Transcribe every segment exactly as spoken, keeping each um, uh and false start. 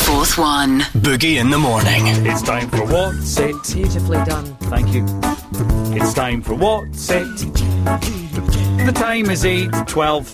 Fourth One. Boogie in the morning. It's time for What's It? Beautifully done. Thank you. It's time for What's It? The time is eight twelve.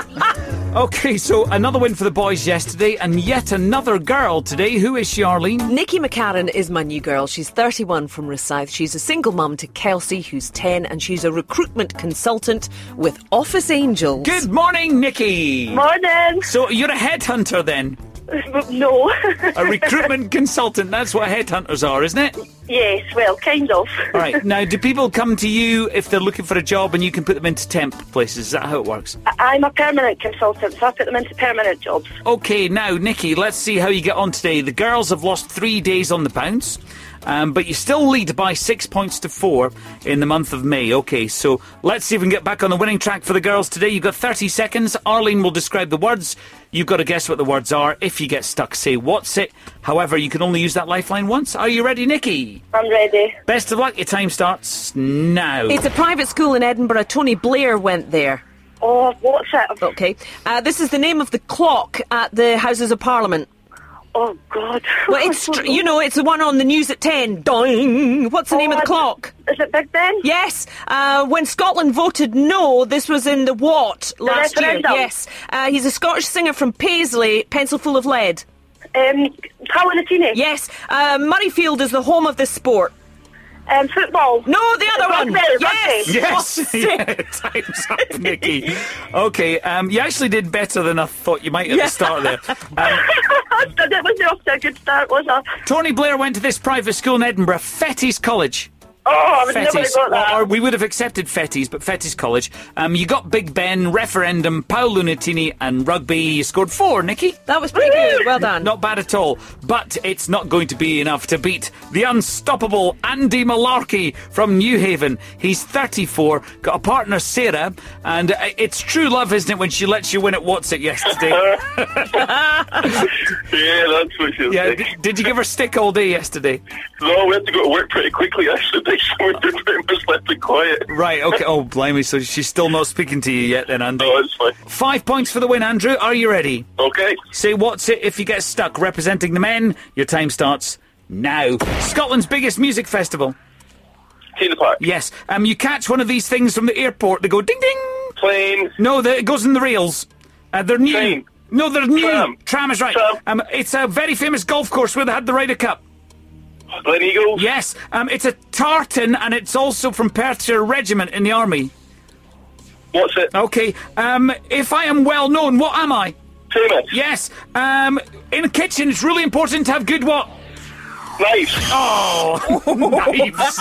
Okay, so another win for the boys yesterday, and yet another girl today. Who is she, Arlene? Nikki McCarran is my new girl. She's thirty-one from Rosyth. She's a single mum to Kelsey, who's ten, and she's a recruitment consultant with Office Angels. Good morning, Nikki. Morning. So you're a headhunter then? No. A recruitment consultant, that's what headhunters are, isn't it? Yes, well, kind of. All right, now do people come to you if they're looking for a job and you can put them into temp places? Is that how it works? I- I'm a permanent consultant, so I put them into permanent jobs. Okay, now, Nikki, let's see how you get on today. The girls have lost three days on the bounce, um, but you still lead by six points to four in the month of May. Okay, so let's see if we can get back on the winning track for the girls today. You've got thirty seconds. Arlene will describe the words. You've got to guess what the words are. If you get stuck, say, what's it? However, you can only use that lifeline once. Are you ready, Nikki? I'm ready. Best of luck. Your time starts now. It's a private school in Edinburgh. Tony Blair went there. Oh, what's it? Okay. Uh, this is the name of the clock at the Houses of Parliament. Oh, God. Well, it's, tr- you know, it's the one on the news at ten. Doing. What's the name of the clock? Is it Big Ben? Yes. Uh, when Scotland voted no, this was in the what last year? referendum. Yes. Uh, he's a Scottish singer from Paisley, Pencil Full of Lead. Um, Kalanatini? Yes. Uh, Murrayfield is the home of this sport. Um, football? No, the other one. Rugby, Yes. rugby. Yes, What's yeah, it? time's up, Nikki. Okay, um, you actually did better than I thought you might at Yeah. the start there. Um, That wasn't off to a good start, was I? Tony Blair went to this private school in Edinburgh, Fettes College. Oh, I would never have Fettes. got that. Or, or we would have accepted Fettes, but Fettes College. Um, you got Big Ben, referendum, Paolo Nutini, and rugby. You scored four, Nikki. That was pretty good. Well done. Not bad at all. But it's not going to be enough to beat the unstoppable Andy Malarkey from Newhaven. He's thirty-four, got a partner, Sarah, and uh, it's true love, isn't it, when she lets you win at What's It yesterday? Yeah, that's what she'll Yeah, say. d- did you give her stick all day yesterday? No, we had to go to work pretty quickly, actually. So we did pretty much left it quiet. Right, okay. Oh, blimey, so she's still not speaking to you yet then, Andy. No, it's fine. Five points for the win, Andrew. Are you ready? Okay. Say What's It if you get stuck. Representing the men, your time starts now. Scotland's biggest music festival. Tina Park. Yes. Um, you catch one of these things from the airport. They go ding ding. Plane. No, the, it goes in the rails. Uh, they're new. Train. No, they're new. Tram. Tram is right. Tram. Um, it's a very famous golf course where they had the Ryder Cup. Glen Eagles. Yes. Um, it's a tartan, and it's also from Perthshire Regiment in the army. What's it? Okay. Um, if I am well known, what am I? Famous. Yes. Um, in a kitchen, it's really important to have good what? Knives. Oh, knives.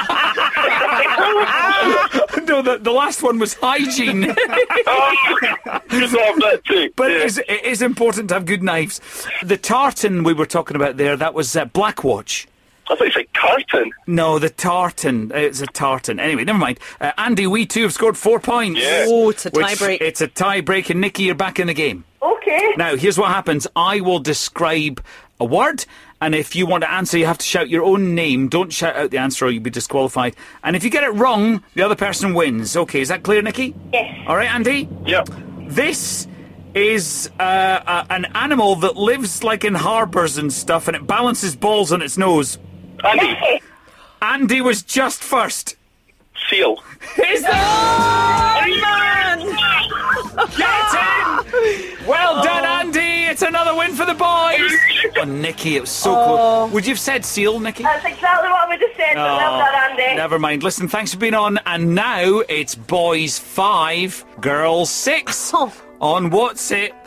No, the, the last one was hygiene. Oh, good to have that too. But yeah. it, is, it is important to have good knives. The tartan we were talking about there, that was uh, Blackwatch. I thought you said carton. No, the tartan. It's a tartan. Anyway, never mind. Uh, Andy, we too have scored four points. Yeah. Oh, it's a Which- tie break. It's a tie break, and Nikki, you're back in the game. Okay. Now, here's what happens. I will describe a word, and if you want to answer, you have to shout your own name. Don't shout out the answer or you'll be disqualified. And if you get it wrong, the other person wins. Okay, is that clear, Nikki? Yes. All right, Andy? Yep. This is uh, uh, an animal that lives like in harbours and stuff, and it balances balls on its nose. Andy. Andy was just first. Seal. Is that? Oh, man! Get in! Well done, Andy. It's another win for the boys. Oh, Nikki, it was so close. Would you have said seal, Nikki? That's exactly what I would have said, but well done, Andy. Never mind. Listen, thanks for being on. And now it's boys five, girls six Oh. on What's It.